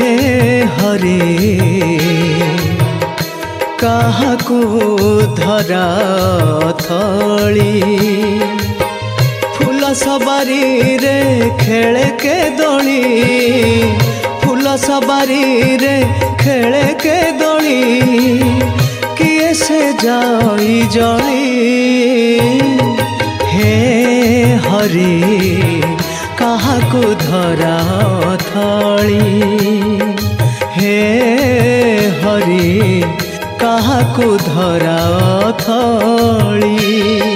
हरि काहाकू धरा थली फूल सबारी रे खेले के दोली फूल सबारी रे खेले के दोली किए से जाई जली हे हरि काहाकू धरा थली हे हरि काहाकू धरा थली।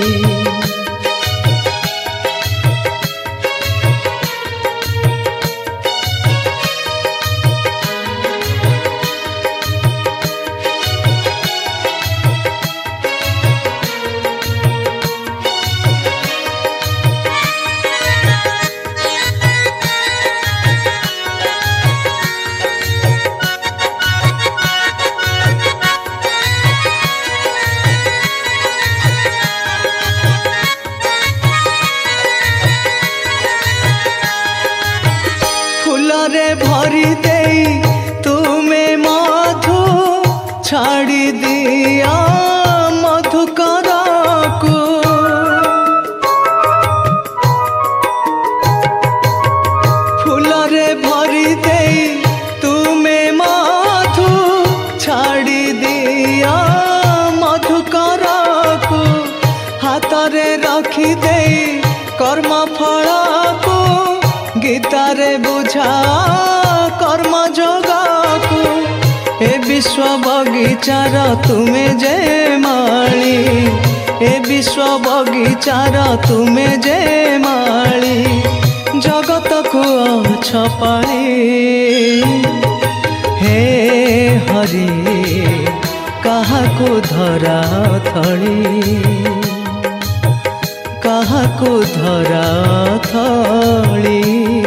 रे भरी दे तुम्हें मधु छाड़ी दिया मधुकर को फूल रे भरी दे तुम्हें मधु छाड़ी दिया मधुकर को हाथ रे रखी दे कर्म फल को गीतारे बुझा कर्म जोगा को ए विश्व बगीचार तुम्हें जे माली ए विश्व बगीचार तुम्हें जे माली जगत को छपाली हे हरि काहाकू धरा थली काहाकू धरा थली।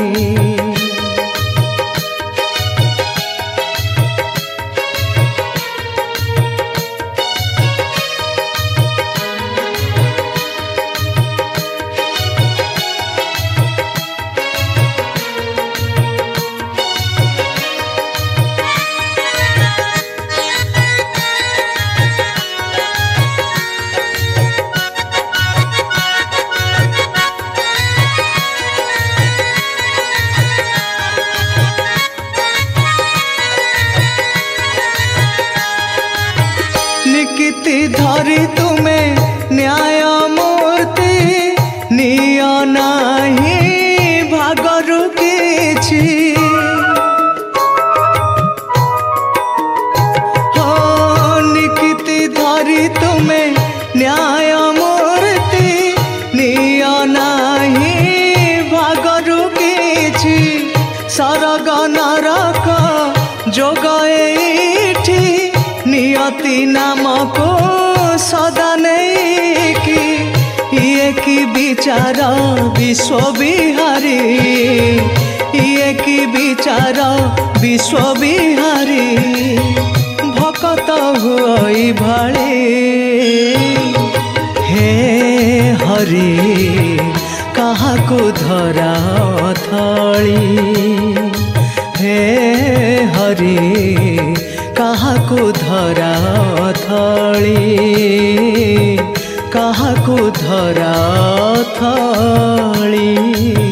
निकिति धरी तुम्हें न्याय मूर्ति निय नाही भागरु किछि हो निकिति धरी तुम्हें न्याय मूर्ति निय नाही भागरु किछि सरग नरक जोग एठी नियति नाम को सदा नहीं की ये की विचार विश्व बिहारी ये की विचार विश्व बिहारी भकत हुई भाली हे हरि काहाकू धरा थली हे हरि काहाकू धरा थली काहाकू धरा थली।